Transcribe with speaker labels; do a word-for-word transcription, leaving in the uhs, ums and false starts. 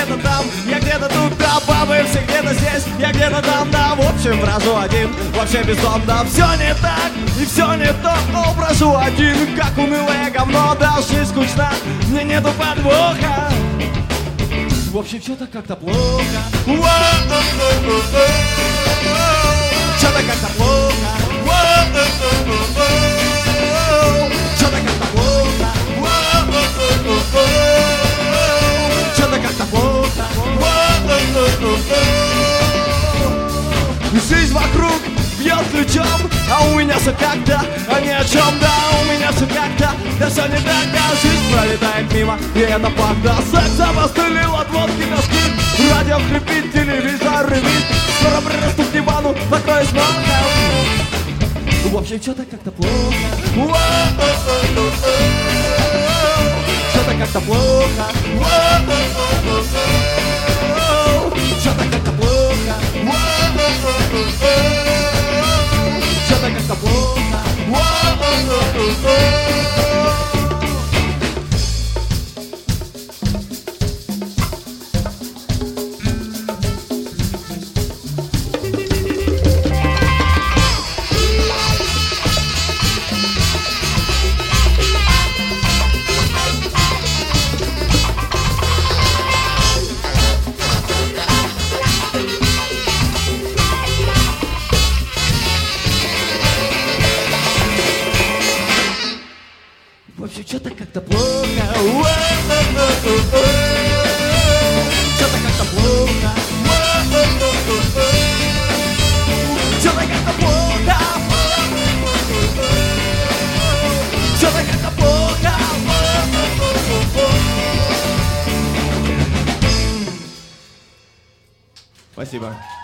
Speaker 1: где-то там, я где-то тут, да, бабы все где-то здесь, я где-то там, да, в общем, брожу один, вообще без дом, да, все не так, и все не то, о, брожу один, как унылое говно, да, жизнь скучна, мне нету подвоха. В общем, что-то как-то плохо. Что-то как-то плохо. Что-то как-то плохо. Что-то как-то плохо. Жизнь вокруг бьет ключом, а у меня все как-то, а ни о чем, да, у меня все как-то, да все не так, да, жизнь пролетает мимо, и это факт, да, секс обостылил от водки до спирт, радио хрипит, телевизор ревит, скоро прирасту к дивану, такой смолка. В общем, что-то как-то плохо, что-то как-то плохо, что-то как-то плохо, что-то как-то плохо. В общем, что-то как-то плохо. Что-то как-то плохо. Что-то как-то плохо. Что-то как-то плохо. Спасибо.